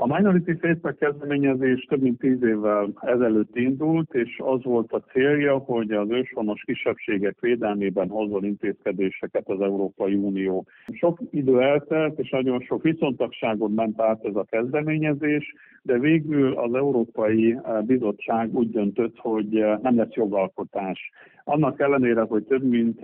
Minority Safe kezdeményezés több mint 10 évvel ezelőtt indult, és az volt a célja, hogy az őshonos kisebbségek védelmében hozzon intézkedéseket az Európai Unió. Sok idő eltelt, és nagyon sok viszontagságon ment át ez a kezdeményezés, de végül az Európai Bizottság úgy döntött, hogy nem lesz jogalkotás. Annak ellenére, hogy több mint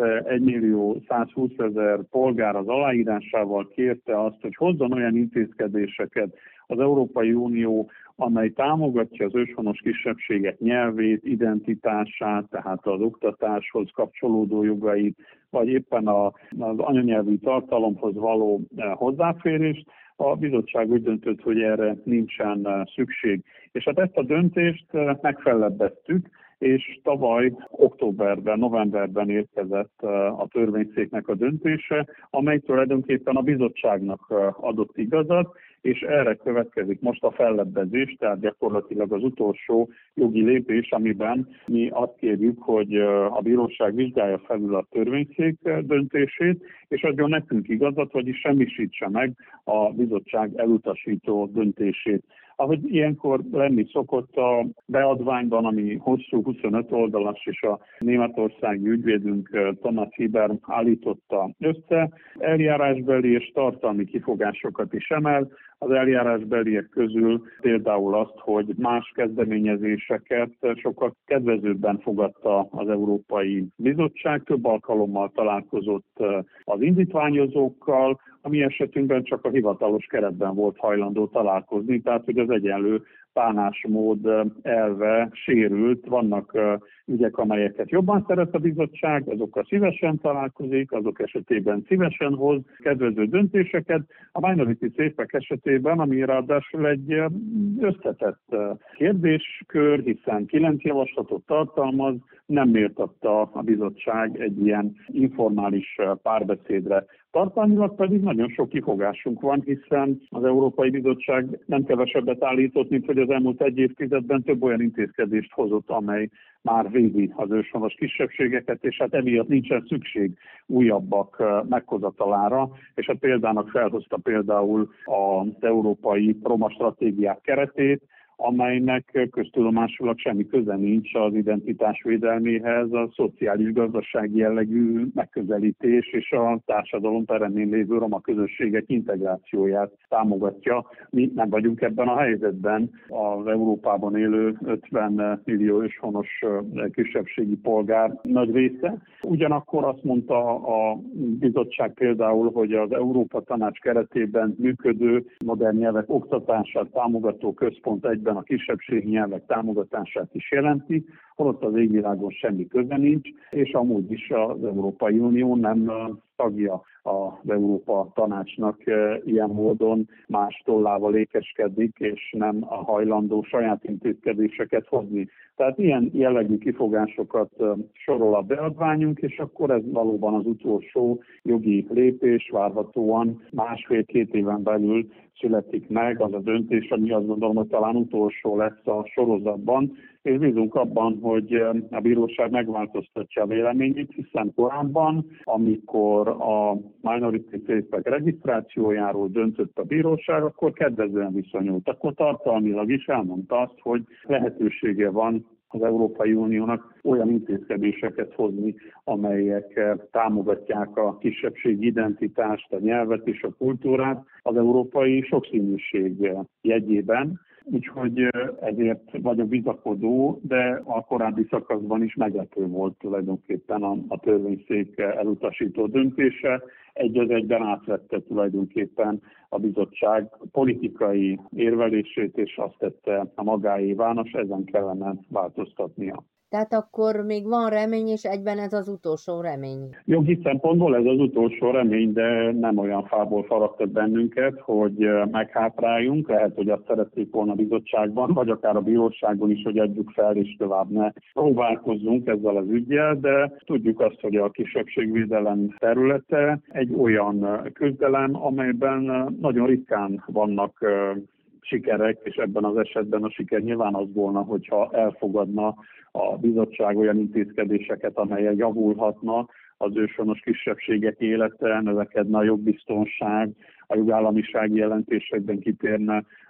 1.120.000 polgár az aláírásával kérte azt, hogy hozzon olyan intézkedéseket az Európai Unió, amely támogatja az őshonos kisebbségek nyelvét, identitását, tehát az oktatáshoz kapcsolódó jogait, vagy éppen az anyanyelvű tartalomhoz való hozzáférést, a bizottság úgy döntött, hogy erre nincsen szükség. És hát ezt a döntést megfellebbeztük, és tavaly októberben, novemberben érkezett a törvényszéknek a döntése, amely tulajdonképpen a bizottságnak adott igazat, és erre következik most a fellebbezés, tehát gyakorlatilag az utolsó jogi lépés, amiben mi azt kérjük, hogy a bíróság vizsgálja felül a törvényszék döntését, és adjon nekünk igazat, vagyis semmisítse meg a bizottság elutasító döntését. Ahogy ilyenkor lenni szokott a beadványban, ami hosszú 25 oldalas, és a németországi ügyvédünk Thomas Hieber állította össze, eljárásbeli és tartalmi kifogásokat is emel. Az eljárásbeliek közül például azt, hogy más kezdeményezéseket sokkal kedvezőbben fogadta az Európai Bizottság, több alkalommal találkozott az indítványozókkal, a mi esetünkben csak a hivatalos keretben volt hajlandó találkozni, tehát hogy az egyenlő bánásmód elve sérült. Vannak ügyek, amelyeket jobban szeret a bizottság, azokkal szívesen találkozik, azok esetében szívesen hoz kedvező döntéseket. A Minority Safe esetében, ami ráadásul egy összetett kérdéskör, hiszen 9 javaslatot tartalmaz, nem méltatta a bizottság egy ilyen informális párbeszédre. Tartalmilag pedig nagyon sok kifogásunk van, hiszen az Európai Bizottság nem kevesebbet állított, mint hogy az elmúlt egy évtizedben több olyan intézkedést hozott, amely már védi az őshonos kisebbségeket, és hát emiatt nincsen szükség újabbak meghozatalára, és hát példának felhozta például az európai roma stratégiák keretét, amelynek köztudomásulag semmi köze nincs az identitás védelméhez, a szociális-gazdasági jellegű megközelítés és a társadalom peremén lévő roma közösségek integrációját támogatja. Mi nem vagyunk ebben a helyzetben. Az Európában élő 50 millió őshonos kisebbségi polgár nagy része. Ugyanakkor azt mondta a bizottság például, hogy az Európa Tanács keretében működő modern nyelvek oktatását támogató központ egyben a kisebbségi nyelvek támogatását is jelenti, holott az égvilágon semmi köze nincs, és amúgy is az Európai Unió nem tagja az Európa Tanácsnak, ilyen módon más tollával ékeskedik, és nem a hajlandó saját intézkedéseket hozni. Tehát ilyen jellegű kifogásokat sorol a beadványunk, és akkor ez valóban az utolsó jogi lépés, várhatóan 1,5-2 éven belül születik meg az a döntés, ami azt gondolom, hogy talán utolsó lesz a sorozatban, és bízunk abban, hogy a bíróság megváltoztatja a véleményét, hiszen korábban, amikor a Minority Safe regisztrációjáról döntött a bíróság, akkor kedvezően viszonyult. Akkor tartalmilag is elmondta azt, hogy lehetősége van az Európai Uniónak olyan intézkedéseket hozni, amelyek támogatják a kisebbségi identitást, a nyelvet és a kultúrát az európai sokszínűség jegyében. Úgyhogy ezért vagyok bizakodó, de a korábbi szakaszban is meglepő volt tulajdonképpen a törvényszék elutasító döntése. Egy az egyben átvette tulajdonképpen a bizottság politikai érvelését, és azt tette a magáévá, és ezen kellene változtatnia. Tehát akkor még van remény, és egyben ez az utolsó remény. Jogi szempontból ez az utolsó remény, de nem olyan fából faragtak bennünket, hogy meghátráljunk. Lehet, hogy azt szerették volna a bizottságban, vagy akár a bíróságon is, hogy adjuk fel, és tovább ne próbálkozzunk ezzel az üggyel, de tudjuk azt, hogy a kisebbségvédelem területe egy olyan küzdelem, amelyben nagyon ritkán vannak sikerek, és ebben az esetben a siker nyilván az volna, hogyha elfogadna a bizottság olyan intézkedéseket, amelyek javulhatna az őshonos kisebbségek élete, növekedne a jogbiztonság, a jogállamisági jelentésekben kitérne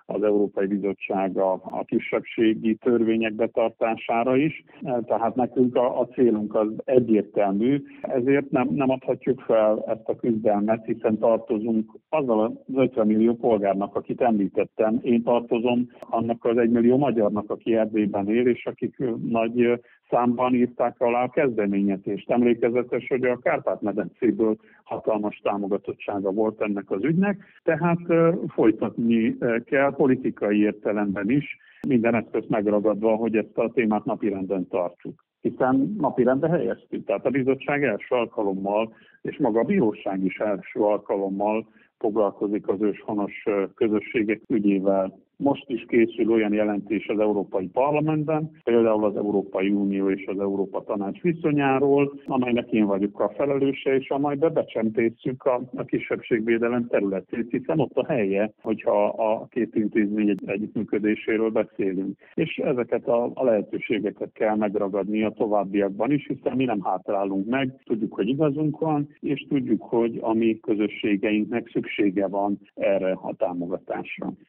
az Európai Bizottság a kisebbségi törvények betartására is. Tehát nekünk a célunk az egyértelmű, ezért nem adhatjuk fel ezt a küzdelmet, hiszen tartozunk azzal az 50 millió polgárnak, akit említettem. Én tartozom annak az 1 millió magyarnak, aki Erdélyben él, és akik nagy számban írták alá a kezdeményezést. Emlékezetes, hogy a Kárpát-medencéből hatalmas támogatottsága volt ennek az ügynek, tehát folytatni kell politikai értelemben is, minden eszközt megragadva, hogy ezt a témát napirenden tartsuk. Hiszen napirendre helyeztük, tehát a bizottság első alkalommal, és maga a bíróság is első alkalommal foglalkozik az őshonos közösségek ügyével. Most is készül olyan jelentés az Európai Parlamentben, például az Európai Unió és az Európa Tanács viszonyáról, amelynek én vagyok a felelőse, és amelybe becsempészük a kisebbségvédelem területét, hiszen ott a helye, hogyha a két intézmény együttműködéséről beszélünk. És ezeket a lehetőségeket kell megragadni a továbbiakban is, hiszen mi nem hátrálunk meg, tudjuk, hogy igazunk van, és tudjuk, hogy a mi közösségeinknek szüksége van erre a támogatásra.